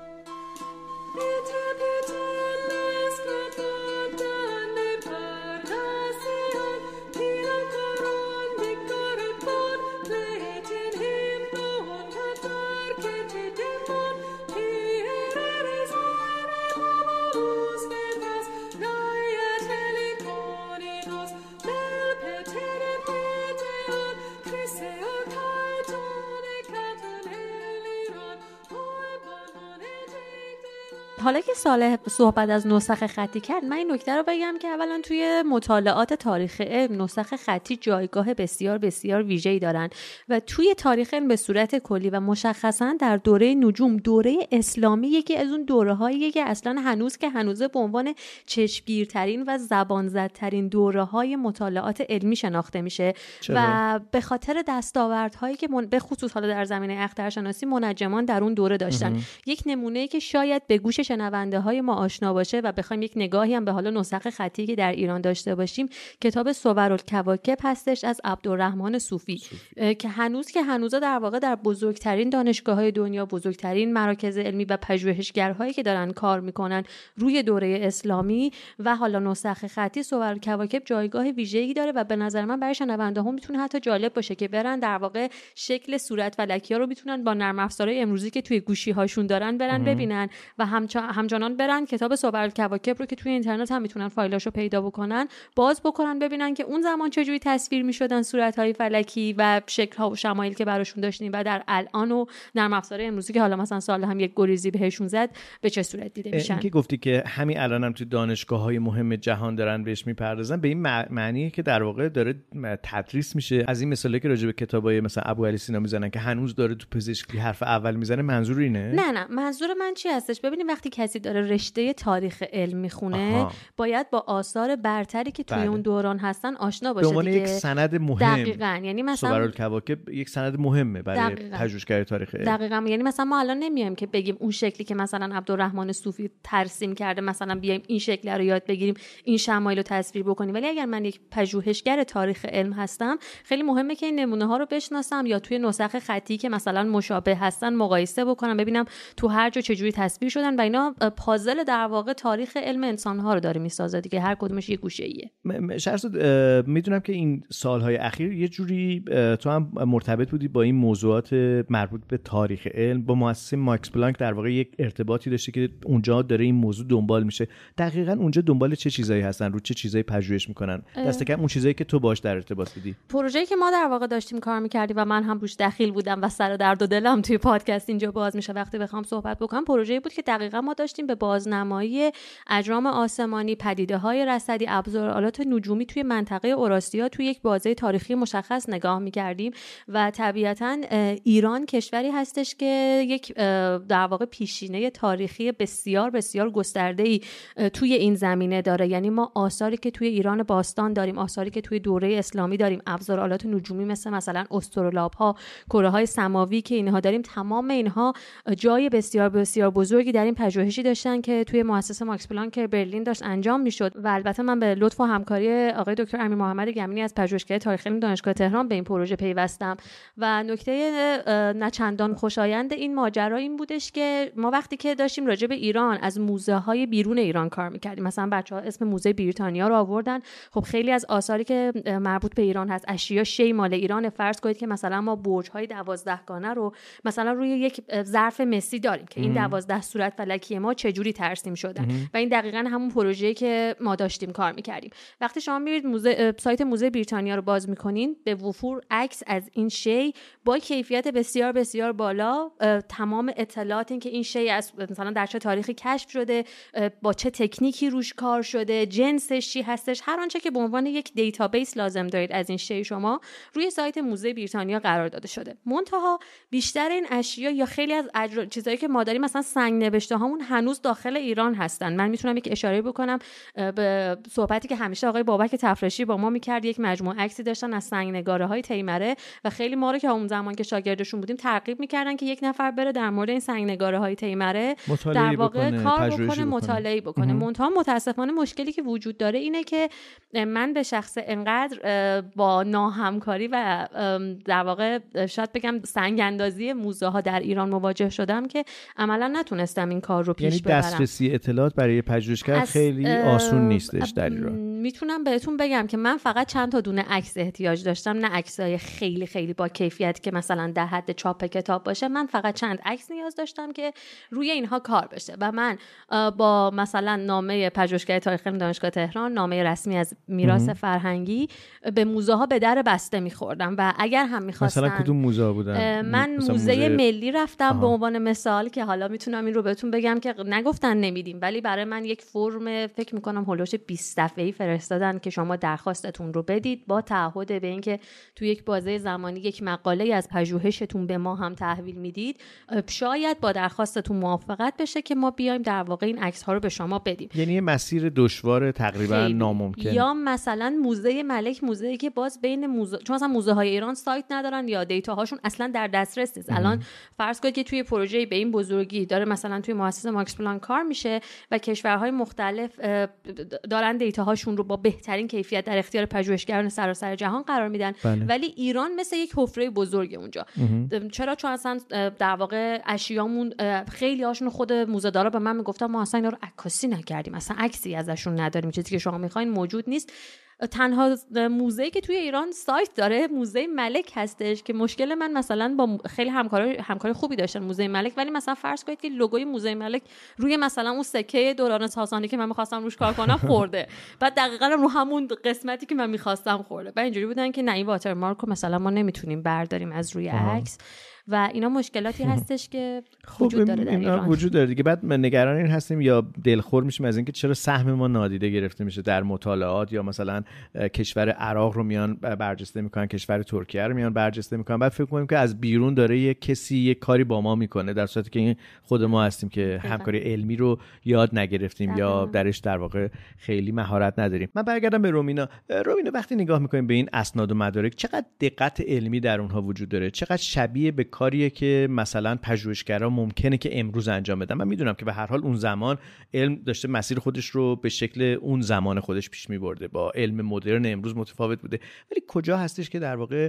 حالا که صالح صحبت از نسخ خطی کرد، من این نکته رو بگم که اولا توی مطالعات تاریخ علم نسخ خطی جایگاه بسیار بسیار ویژه‌ای دارن و توی تاریخ علم به صورت کلی و مشخصا در دوره نجوم، دوره اسلامی یکی از اون دوره‌هایی که اصلا هنوز به عنوان چشمگیرترین و زبان‌زدترین دوره‌های مطالعات علمی شناخته میشه. چرا؟ و به خاطر دستاوردهایی که به خصوص حالا در زمینه اخترشناسی منجمان در اون دوره داشتن. یک نمونه‌ای که شاید به گوش شنونده های ما آشنا باشه و بخوایم یک نگاهی هم به حالا نسخ خطی که در ایران داشته باشیم، کتاب صورالکواکب هستش از عبدالرحمن صوفی که هنوزا در واقع در بزرگترین دانشگاه‌های دنیا، بزرگترین مراکز علمی و پژوهشگرهایی که دارن کار میکنن روی دوره اسلامی و حالا نسخ خطی، صورالکواکب جایگاه ویژه‌ای داره و به نظر من برای شنونده‌ها میتونه حتی جالب باشه که برن در واقع شکل صورت فلکی‌ها رو میتونن با نرم افزارهای امروزی که توی گوشی‌هاشون دارن برن ببینن و همچنان برن کتاب صورالکواکب رو که توی اینترنت هم میتونن فایلاشو پیدا بکنن، باز بکنن ببینن که اون زمان چجوری تصویر میشدن صورت‌های فلکی و شکل‌ها و شمایل که براشون داشتیم و در الان و نرم افزارهای امروزی که حالا مثلا سال هم یک گریزی بهشون زد به چه صورت دیده میشن. اینکه گفتی که همین الان هم توی دانشگاه‌های مهم جهان دارن بهش میپردازن، به این معنیه که در واقع داره تدریس میشه. از این مثالی که راجع به کتابای مثلا ابوعلی سینا میزنن که هنوز داره تو پزشکی حرف اول میزنه، منظور اینه؟ نه منظور من چی هستش؟ ببینید وقتی کسی داره رشته تاریخ علم میخونه، باید با آثار برتری که توی اون دوران هستن آشنا باشه دیگه. یک سند مهم. دقیقاً. یعنی مثلا صورالکواکب یک سند مهمه برای پژوهشگر تاریخ علم. دقیقاً. یعنی مثلا ما الان نمیایم که بگیم اون شکلی که مثلا عبدالرحمن صوفی ترسیم کرده مثلا بیایم این شکل رو یاد بگیریم، این شمایل رو تصویر بکنیم. ولی اگر من یک پژوهشگر تاریخ علم هستم، خیلی مهمه که این نمونه ها رو بشناسم یا توی نسخ خطی که مثلا مشابه هستن مقایسه بکنم، ببینم تو هر جا چجوری تصویر شدن و اینا پازل در واقع تاریخ علم انسان ها رو داره میسازه دیگه، هر کدومش یه گوشه‌ایه. شهرزاد، میدونم که این سالهای اخیر یه جوری تو هم مرتبط بودی با این موضوعات مربوط به تاریخ علم، با مؤسسه ماکس پلانک در واقع یک ارتباطی داشته که اونجا داره این موضوع دنبال میشه. دقیقاً اونجا دنبال چه چیزایی هستن، رو چه چیزایی پژوهش میکنن؟ دست کم اون چیزایی که تو باش در ارتباط بودی. پروژه‌ای که ما در واقع داشتیم کار می‌کردیم و من هم روش دخیل بودم و سر درد و دلم توی پادکست اینجا باز میشه وقتی بخوام صحبت بکنم، پروژه‌ای بود که دقیقاً ما داشتیم به بازنمایی اجرام آسمانی، پدیده‌های رصدی، ابزارآلات نجومی توی منطقه اوراسیا توی یک بازه تاریخی مشخص نگاه می‌کردیم و طبیعتاً ایران کشوری هستش که یک در واقع پیشینه تاریخی بسیار بسیار گسترده‌ای توی این زمینه داره. یعنی ما آثاری که توی ایران باستان داریم، آثاری که توی دوره اسلامی داریم، ابزارآلات نجومی مثلا استرولاب‌ها، کره‌های سماوی که اینها داریم، تمام اینها جای بسیار بسیار بزرگی در این پژوهشی داشتن که توی مؤسسه ماکس پلانک برلین داشت انجام میشد و البته من به لطف و همکاری آقای دکتر امیر محمد گمینی از پژوهشگر تاریخ علم دانشگاه تهران به این پروژه پیوستم و نکته نه چندان خوشایند این ماجرا این بودش که ما وقتی که داشتیم راجع به ایران از موزه های بیرون ایران کار میکردیم، مثلا بچه‌ها اسم موزه بریتانیا رو آوردن، خب خیلی از آثاری که مربوط به ایران هست، اشیا شی مال ایران، فرض کنید که مثلا ما برج‌های 12 گانه رو مثلا روی یک ظرف مسی داریم که این 12 صورت فلکی فلکی ما چجوری ترسیم شدن و این دقیقاً همون پروژه‌ای که ما داشتیم کار می‌کردیم. وقتی شما میرید سایت موزه بریتانیا رو باز می‌کنین، به وفور عکس از این شی با کیفیت بسیار بسیار بالا، تمام اطلاعات این که این شی از مثلا در چه تاریخی کشف شده، با چه تکنیکی روش کار شده، جنسش چی هستش، هر آنچه که به عنوان یک دیتابیس لازم دارید از این شی شما روی سایت موزه بریتانیا قرار داده شده. منتها بیشتر این اشیا یا خیلی از چیزایی که ما داریم مثلا سنگ نوشته هامون هنوز داخل ایران هستن. من میتونم یک اشاره بکنم به صحبتی که همیشه آقای بابک تفرشی با ما میکرد. یک مجموعه عکسی داشتن از سنگ نگاره های تیمره و خیلی ما رو که اون زمان که شاگردشون بودیم ترغیب میکردن که یک نفر بره در مورد این سنگ نگاره های تیمره در واقع کار بکنه، مطالعه بکنه. منتها متاسفانه مشکلی که وجود داره اینه که من به شخص انقدر با ناهمکاری و در واقع شاید بگم سنگ اندازی موزه ها در ایران مواجه شدم که عملا نتونستم این کار رو پیش ببرم. یعنی دسترسی اطلاعات برای پژوهشگر خیلی آسون نیستش در ایران. میتونم بهتون بگم که من فقط چند تا دونه عکس احتیاج داشتم، نه عکسای خیلی خیلی با کیفیت که مثلا در حد چاپ کتاب باشه. من فقط چند عکس نیاز داشتم که روی اینها کار بشه و من با مثلا نامه پژوهشگری تاریخ علم دانشگاه تهران، نامه رسمی از میراث فرهنگی، به موزه ها به در بسته میخوردم و اگر هم میخواستن. مثلا کدوم موزه بودن؟ من موزه ملی رفتم به عنوان مثال که حالا میتونم این رو بهتون بگم که نگفتن نمیدیم، ولی برای من یک فرم فکر میکنم هولوش 20 صفحه‌ای فرستادن که شما درخواستتون رو بدید با تعهد به اینکه تو یک بازه زمانی یک مقاله از پژوهشتون به ما هم تحویل میدید. شاید با درخواستتون موافقت بشه که ما بیایم در واقع این عکس ها رو به شما بدیم. یعنی مسیر دشوار تقریبا ناممکن. یا مثلا موزه ملک، موزه‌ای که باز بین موزه، چون مثلا موزه های ایران سایت ندارن یا دیتا هاشون اصلا در دسترس نیست. الان فرض کنید که توی پروژه به این بزرگی داره مثلا توی مؤسسه ماکس پلانک کار میشه و کشورهای مختلف دارن دیتا هاشون رو با بهترین کیفیت در اختیار پژوهشگران سراسر جهان قرار میدن. ولی ایران مثل یک حفره بزرگ اونجا. چرا؟ چون اصلا در واقع اشیامون خیلی هاشون خود موزه دارا به من میگفتن ما اصلا اینا رو عکاسی نکردیم، اصلا عکسی ازشون نداریم، چیزی که شما میخواین موجود نیست. تنها موزه‌ای که توی ایران سایت داره موزه ملک هستش که مشکل من مثلا با خیلی همکاری خوبی داشتن موزه ملک، ولی مثلا فرض کنید که لوگوی موزه ملک روی مثلا اون سکه دوران ساسانی که من می‌خواستم روش کار کنم خورده، بعد دقیقاً رو همون قسمتی که من می‌خواستم خورده. بعد اینجوری بودن که نه این واترمارک رو مثلا ما نمیتونیم برداریم از روی عکس و اینا مشکلاتی هستش که وجود داره در ایران. وجود داره دیگه. بعد نگران این هستیم یا دلخور میشیم از اینکه چرا سهم ما نادیده گرفته میشه در مطالعات، یا مثلا کشور عراق رو میان برجسته میکنن، کشور ترکیه رو میان برجسته میکنن، بعد فکر کنیم که از بیرون داره یک کسی یک کاری با ما میکنه، در صورتی که این خود ما هستیم که همکاری علمی رو یاد نگرفتیم یا درش در واقع خیلی مهارت نداریم. من برگردم به رومینا. وقتی نگاه میکنیم به این اسناد و مدارک، چقدر دقت علمی در اونها وجود داره؟ چقدر شبیه به کاریه که مثلا پژوهشگرا ممکنه که امروز انجام بدن؟ من میدونم که به هر حال اون زمان علم داشته مسیر خودش رو به شکل اون زمان خودش پیش میبرده، با علم مدرن امروز متفاوت بوده، ولی کجا هستش که در واقع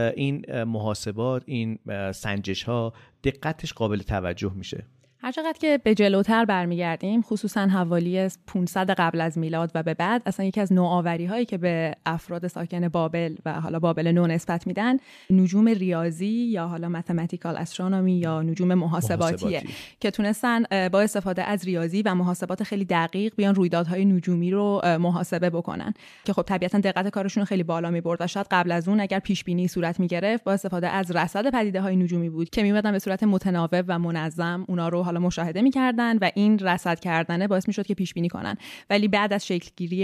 این محاسبات، این سنجش ها دقتش قابل توجه میشه؟ هر چقدر که به جلوتر برمیگردیم، خصوصا حوالی 500 قبل از میلاد و به بعد، اصلا یکی از نوآوری هایی که به افراد ساکن بابل و حالا بابل نو نسبت میدن نجوم ریاضی یا حالا متمتیکال استرونومی یا نجوم محاسباتیه که تونستن با استفاده از ریاضی و محاسبات خیلی دقیق بیان رویدادهای نجومی رو محاسبه بکنن که خب طبیعتا دقت کارشون رو خیلی بالا می‌برد و شاید قبل از اون اگر پیش بینی صورت می‌گرفت با استفاده از رصد پدیده‌های نجومی بود که می‌اومدن به صورت متناوب و منظم اونا رو حالا مشاهده می‌کردن و این رصد کردنه باعث می‌شد که پیش بینی کنن. ولی بعد از شکلگیری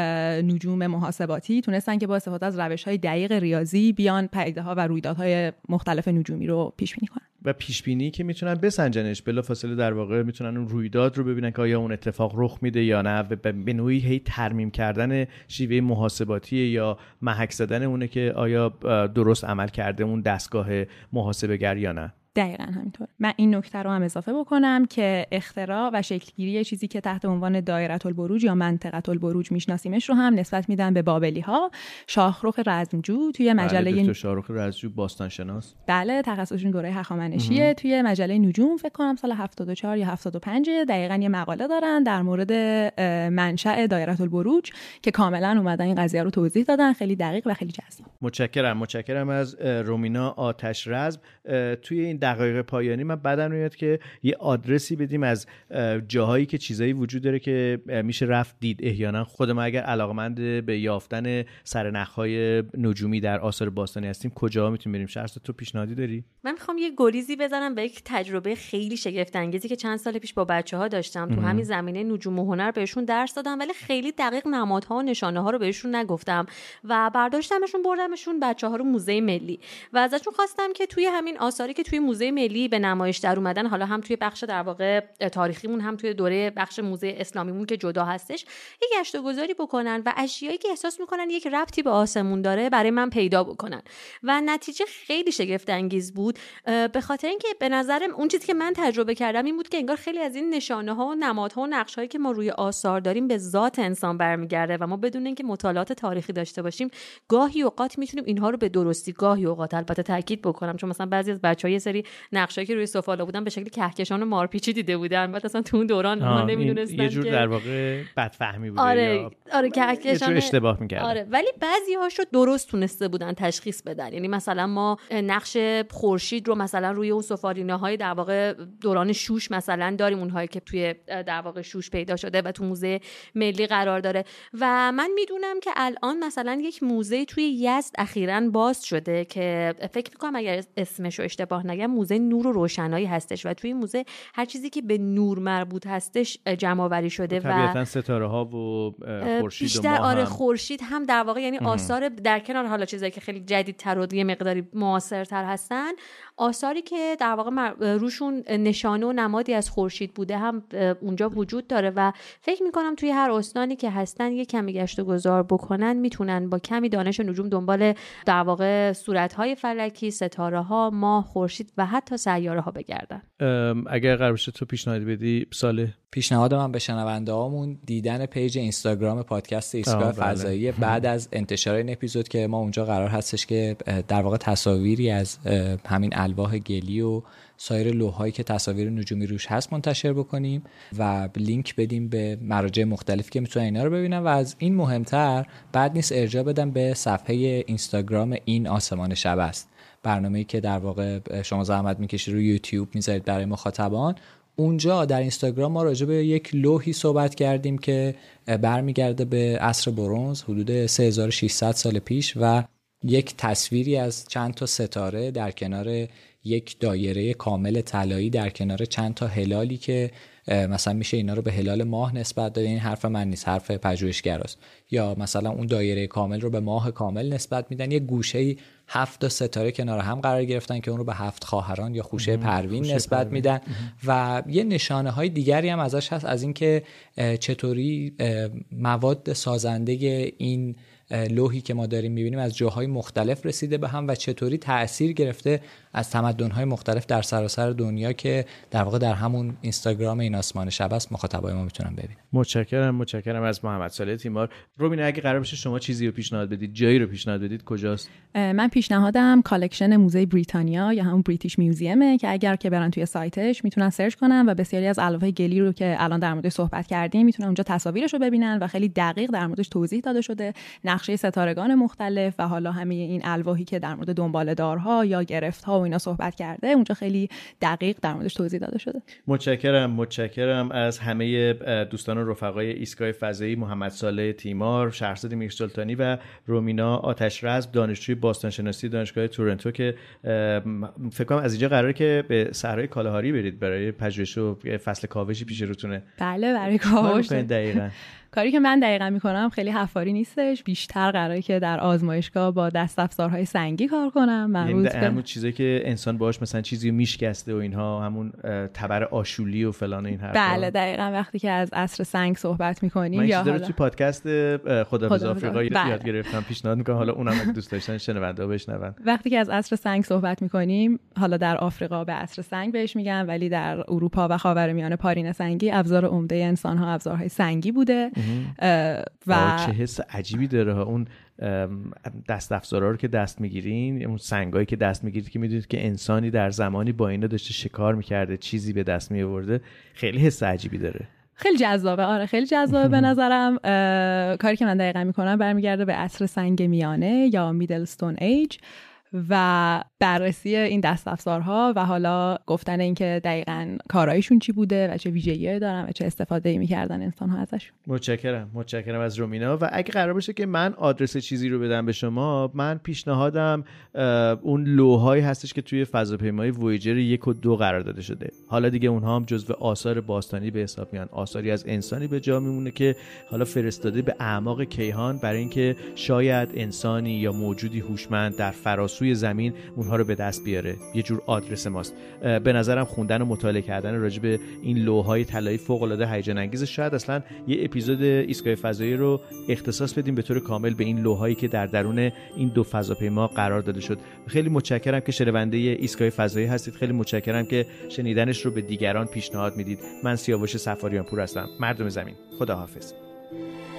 نجوم محاسباتی تونستن که با استفاده از روش‌های دقیق ریاضی بیان پدیده‌ها و رویدادهای مختلف نجومی رو پیش بینی کنن. و پیش بینی که میتونن بسنجنش، بلافاصله در واقع میتونن اون رویداد رو ببینن که آیا اون اتفاق رخ میده یا نه، و به نوعی هی ترمیم کردن شیوه محاسباتی یا محک زدن اونه که آیا درست عمل کرده اون دستگاه محاسبه‌گر یا نه. دقیقاً همینطور. من این نکته رو هم اضافه بکنم که اختراع و شکلگیری چیزی که تحت عنوان دایره البروج یا منطقه البروج میشناسیمش رو هم نسبت میدن به بابلی ها. شاهرخ رزمجو توی مجله دکتر شاهرخ رزمجو باستانشناس، بله تخصصشون دوره هخامنشیه، توی مجله نجوم فکر کنم سال 74 یا 75 دقیقاً یه مقاله دارن در مورد منشأ دایره البروج که کاملاً اومدن این قضیه رو توضیح دادن، خیلی دقیق و خیلی جذاب. متشکرم از رومینا آتشرزم. توی این دقایق پایانی من بدم میاد که یه آدرسی بدیم از جاهایی که چیزایی وجود داره که میشه رفت دید. احیانا خود ما اگر علاقمند به یافتن سرنخ‌های نجومی در آثار باستانی هستیم کجا میتونیم بریم؟ شهرزاد تو پیشنهادی داری؟ من میخوام یه گریزی بزنم به یک تجربه خیلی شگفت انگیزی که چند سال پیش با بچه‌ها داشتم تو همین زمینه نجوم و هنر. بهشون درس دادم ولی خیلی دقیق نمادها و نشانه‌ها رو بهشون نگفتم و برداشتمشون بردمشون بچه‌ها رو موزه ملی و ازشون خواستم که توی همین آثاری که توی موزه ملی به نمایش در اومدن، حالا هم توی بخش در واقع تاریخیمون هم توی دوره بخش موزه اسلامیمون که جدا هستش، یک گشت و گذاری بکنن و اشیایی که احساس میکنن یک ربطی به آسمون داره برای من پیدا بکنن و نتیجه خیلی شگفت انگیز بود. به خاطر اینکه به نظرم اون چیزی که من تجربه کردم این بود که انگار خیلی از این نشانه‌ها و نمادها و نقش‌هایی که ما روی آثار داریم به ذات انسان برمیگرده و ما بدون اینکه مطالعات تاریخی داشته باشیم گاهی اوقات میتونیم اینها رو به درستی، گاهی اوقات البته تاکید بکنم چون مثلا بعضی از بچه‌ها یه سری نقشایی که روی سفالا بودن به شکل کهکشان و مارپیچی دیده بودن، بعد اصلا تو اون دوران ما نمیدونستن یه جور در واقع بدفهمی بوده. آره کهکشان اشتباه می‌کردن. آره ولی بعضی‌هاش رو درست تونسته بودن تشخیص بدن. یعنی مثلا ما نقش خورشید رو مثلا روی اون سفالینه‌های در واقع دوران شوش مثلا داریم، اونهایی که توی در واقع شوش پیدا شده و تو موزه ملی قرار داره و من میدونم که الان مثلا یک موزه توی یزد اخیراً باز شده که فکر می‌کنم اگر اسمش رو اشتباه نگم موزه نور و روشنایی هستش و توی موزه هر چیزی که به نور مربوط هستش جمع‌آوری شده و طبیعتاً ستاره‌ها و خورشید بیشتر آره خورشید هم در واقع یعنی آثار در کنار حالا چیزایی که خیلی جدیدتر و یه مقداری معاصرتر هستن، آثاری که در واقع روشون نشانه و نمادی از خورشید بوده هم اونجا وجود داره و فکر میکنم توی هر استانی که هستن یه کمی گشت و گذار بکنن میتونن با کمی دانش نجوم دنبال در واقع صورت‌های فلکی، ستاره‌ها، ماه، خورشید و حتی سیاره‌ها بگردن. اگر قرار باشه تو پیشنهاد بدی ساله؟ پیشنهاد من به شنونده‌هامون دیدن پیج اینستاگرام پادکست ایستگاه فضایی بعد از انتشار این اپیزود که ما اونجا قرار هستش که در واقع تصاویری از همین الواح گلی و سایر لوحایی که تصاویر نجومی روش هست منتشر بکنیم و لینک بدیم به مراجع مختلفی که میتونن اینا رو ببینن و از این مهمتر بعد نیست ارجاع بدم به صفحه اینستاگرام این آسمان شب است، برنامه‌ای که در واقع شما زحمت میکشید روی یوتیوب میذارید برای مخاطبان. اونجا در اینستاگرام ما راجع به یک لوحی صحبت کردیم که برمیگرده به عصر برنز حدود 3600 سال پیش و یک تصویری از چند تا ستاره در کنار یک دایره کامل طلایی در کنار چند تا هلالی که مثلا میشه اینا رو به هلال ماه نسبت داد. این حرف من نیست، حرف پژوهشگراست. یا مثلا اون دایره کامل رو به ماه کامل نسبت میدن. یه گوشه‌ای 7 ستاره کنار هم قرار گرفتن که اون رو به 7 خواهران یا خوشه پروین نسبت میدن و یه نشانه های دیگری هم ازش هست از اینکه چطوری مواد سازنده این لوحی که ما داریم میبینیم از جاهای مختلف رسیده به هم و چطوری تأثیر گرفته از تمدن‌های مختلف در سراسر دنیا که در واقع در همون اینستاگرام این آسمان شب است مخاطبای ما میتونن ببینن. متشکرم از محمد صالح تیمار. رومینا اگه قرار باشه شما چیزی رو پیشنهاد بدید، جایی رو پیشنهاد بدید، کجاست؟ من پیشنهادم کالکشن موزه بریتانیا یا همون بریتیش میوزیمه که اگر که برن توی سایتش میتونن سرچ کنن و بسیاری از الواح گلی رو که الان در موردش صحبت کردیم میتونن اونجا تصاویرش رو ببینن و خیلی دقیق در موردش توضیح داده شده، نقشه ستارگان مختلف و حالا همه این الواحی که در مورد دنباله‌دارها یا گرفت‌ها و اینا صحبت کرده اونجا خیلی دقیق در موردش توضیح داده شده. متشکرم از همه دوستان و رفقای ایستگاه فضایی، محمد صالح تیمار، شهرزاد میرسلطانی و رومینا آتشرزم، دانشجوی باستانشناسی دانشگاه تورنتو که فکر کنم از اینجا قراره که به صحرای کالاهاری برید برای پژوهش و فصل کاوشی پیش روتونه. بله برای کاوش. دقیقاً کاری که من دقیقاً میکنم خیلی حفاری نیستش، بیشتر قراره که در آزمایشگاه با دست افزارهای سنگی کار کنم. یعنی همون چیزی که انسان باهاش مثلا چیزی میشکسته و اینها، همون تبر آشولی و فلان این حرفا. بله دقیقاً وقتی که از عصر سنگ صحبت میکنیم یا حالا توی پادکست خداحافظ آفریقا یاد گرفتم، پیشنهاد میکنم حالا اونم اگه دوست داشتن شنوندا بشنون. وقتی که از عصر سنگ صحبت میکنیم، حالا در آفریقا به عصر سنگ بهش میگن، ولی در اروپا و خاورمیانه پارین سنگی ابزار عمده انسان‌ها ابزارهای سنگی بوده. و چه حس عجیبی داره اون دست افزارا رو که دست میگیرین، اون سنگایی که دست میگیرید که میدونید که انسانی در زمانی با اینا داشته شکار میکرده، چیزی به دست میآورده، خیلی حس عجیبی داره. خیلی جذابه. آره خیلی جذابه به نظرم. کاری که من دقیقاً میکنم برمیگرده به عصر سنگ میانه یا میدل استون ایج و بررسی این دست افزارها و حالا گفتن اینکه دقیقاً کارایشون چی بوده و چه ویژگی‌هایی دارن و چه استفاده‌ای می‌کردن انسان‌ها ازشون. متشکرم از رومینا. و اگه قرار باشه که من آدرس چیزی رو بدم به شما، من پیشنهادم اون لوحایی هستش که توی فضاپیمای وویجر 1 و 2 قرار داده شده. حالا دیگه اونها هم جزو آثار باستانی به حساب میان، آثاری از انسانی به جا میمونه که حالا فرستاده به اعماق کیهان برای اینکه شاید انسانی یا موجودی هوشمند در فراسوی زمین اونها رو به دست بیاره. یه جور آدرس ماست. به نظرم خوندن و مطالعه کردن راجع به این لوح‌های طلایی فوق‌العاده هیجان انگیزه. شاید اصلا یه اپیزود ایستگاه فضایی رو اختصاص بدیم به طور کامل به این لوح‌هایی که در درون این 2 فضاپیما قرار داده شد. خیلی متشکرم که شنونده ایستگاه فضایی هستید. خیلی متشکرم که شنیدنش رو به دیگران پیشنهاد میدید. من سیاوش سفاریان پور هستم، مردم زمین. خداحافظ.